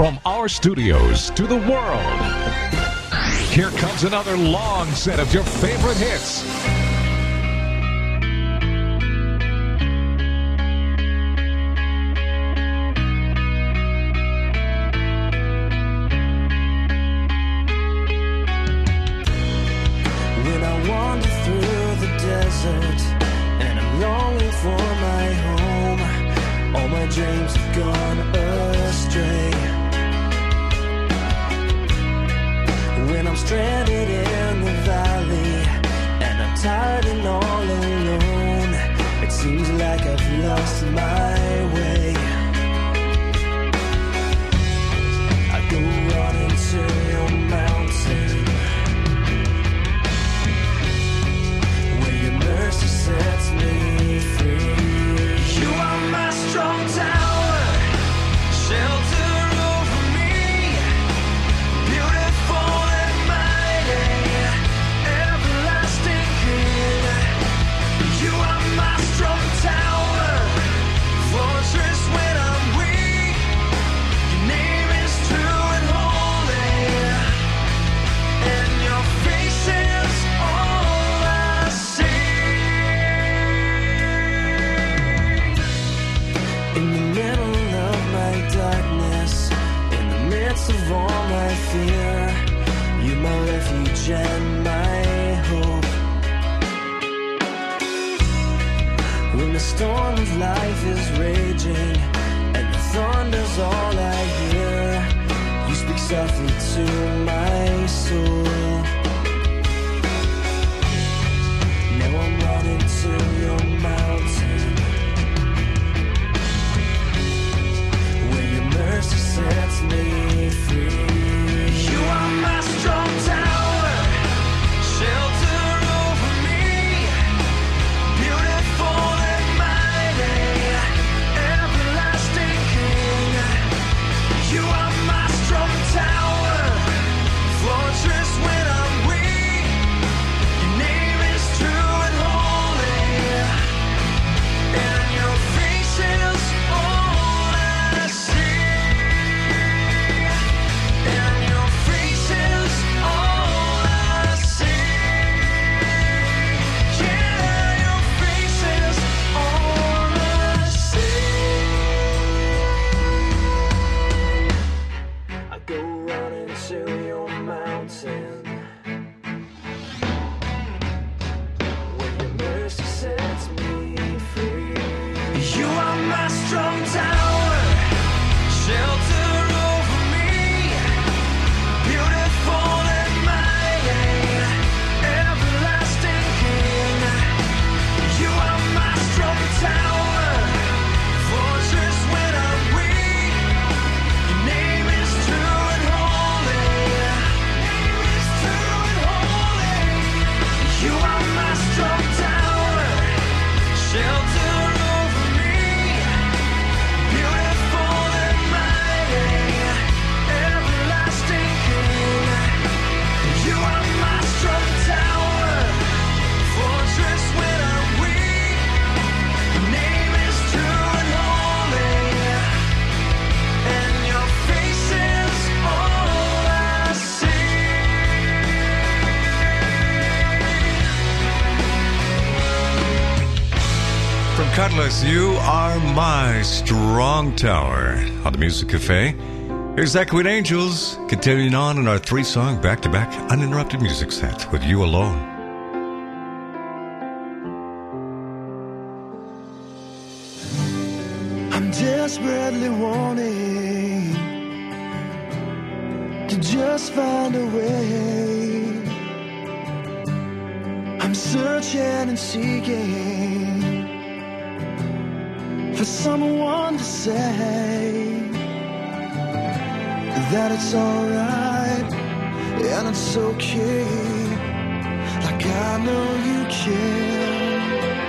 From our studios to the world, here comes another long set of your favorite hits. When I wander through the desert and I'm longing for my home, all my dreams have gone astray. When I'm stranded in the valley and I'm tired and all alone, it seems like I've lost my way. I go running to your mountain, where your mercy sets me free. You are my strong tower, shelter over me, beautiful and mighty, everlasting King. You are my strong tower, fortress when I'm weak. Your name is true and holy, and your face is all I see. In the middle of my darkness, in the midst of all my fear, you're my refuge and my hope. When the storm of life is raging and the thunder's all I hear, you speak softly to my soul. Now I'm running to your mountain, where your mercy sets me free. You are my strong tower, shelter over me, beautiful and mighty, everlasting King. You are my strong tower, fortress when I'm weak. Your name is true and holy, and your face is all I see. And your face is all I see. Yeah, your face is all I see. I go running to your mountain, where your mercy sets me free. You are my strong tower, shelter over me, beautiful and mighty, everlasting King. You are my strong tower, fortress when I'm weak. Your name is true and holy. Name is true and holy. You are my strong tower, shelter over me, beautiful and mighty, everlasting King. You are my strong tower, fortress when I'm weak. Your name is true and holy, and your face is all I see. From Cutlass, you are my strong tower on the Music Cafe. Here's Echoing Angels, continuing on in our 3-song back-to-back uninterrupted music set with You Alone. I'm desperately wanting to just find a way. I'm searching and seeking for someone to say that it's alright and it's okay, like I know you can.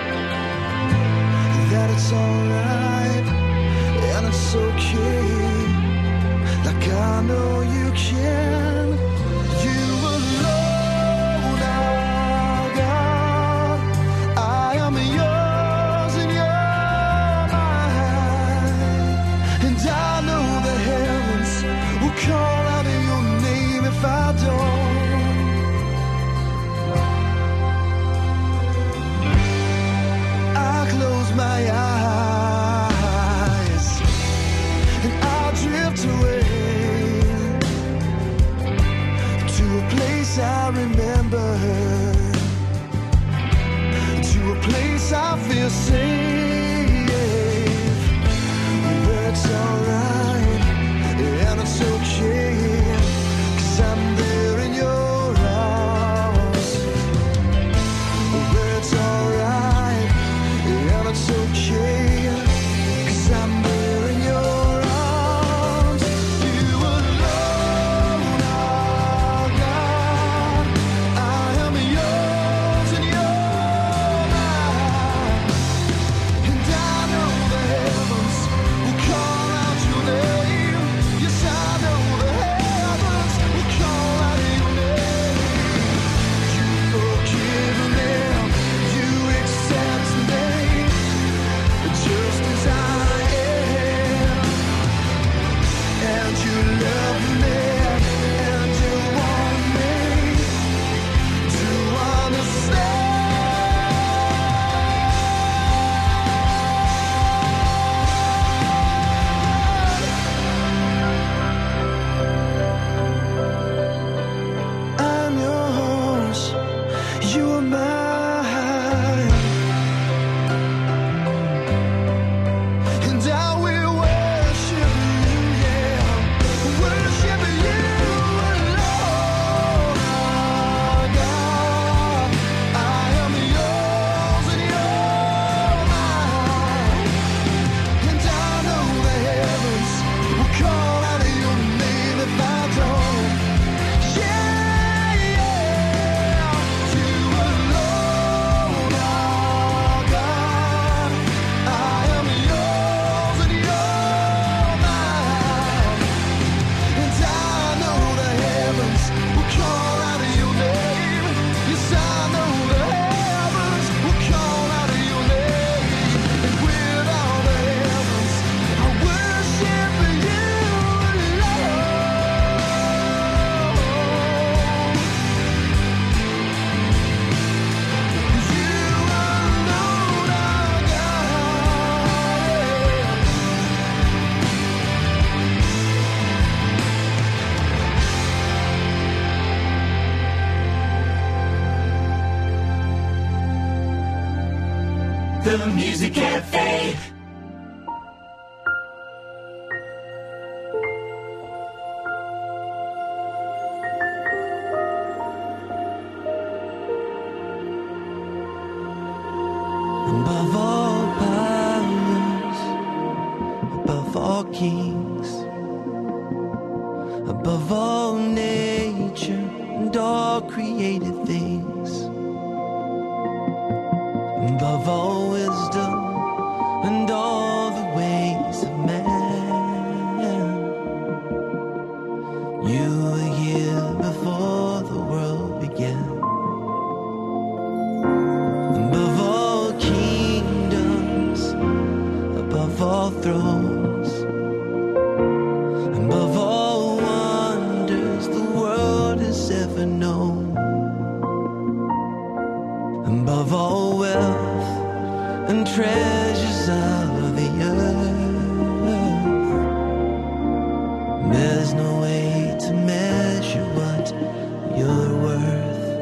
That it's alright and it's okay, like I know you can. You alone are God. I am yours and you're mine, and I know the heavens The Music Cafe. Above all powers, above all kings, above all nature and all created things, above all wisdom and all the ways of man, you were here before the world began. Above all kingdoms, above all thrones, above all wonders the world has ever known, above all wealth and treasures of the earth, there's no way to measure what you're worth.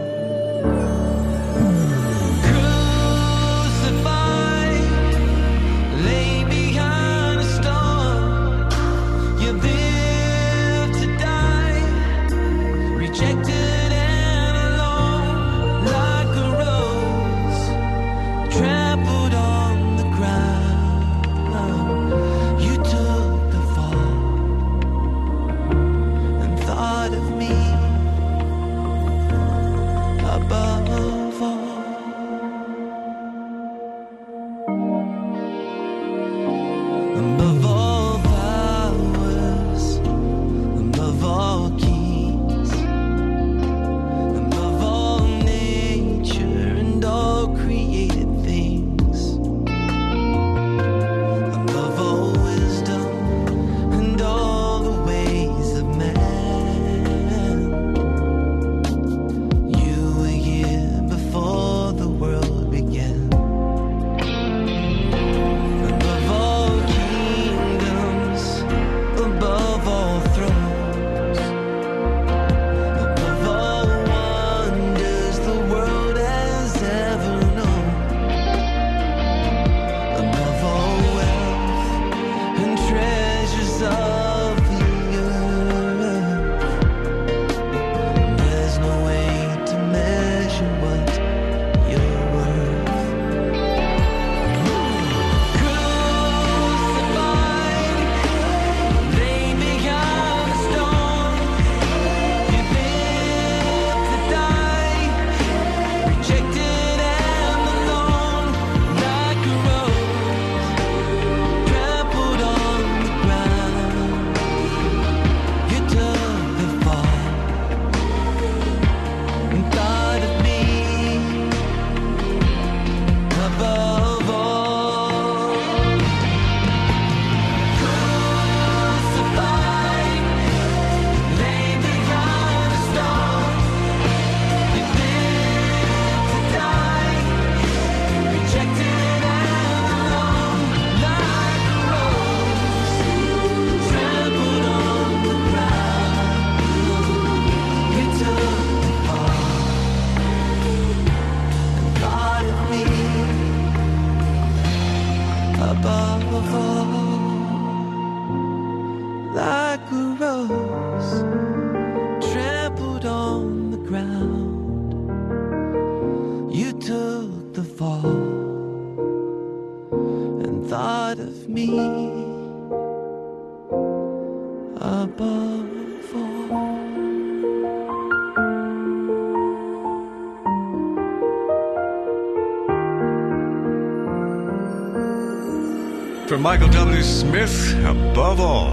From Michael W. Smith, Above All,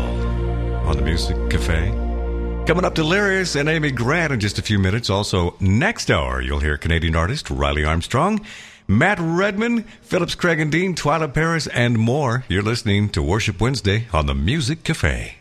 on the Music Cafe. Coming up, Delirious and Amy Grant in just a few minutes. Also, next hour, you'll hear Canadian artist Riley Armstrong, Matt Redman, Phillips Craig and Dean, Twyla Paris, and more. You're listening to Worship Wednesday on the Music Cafe.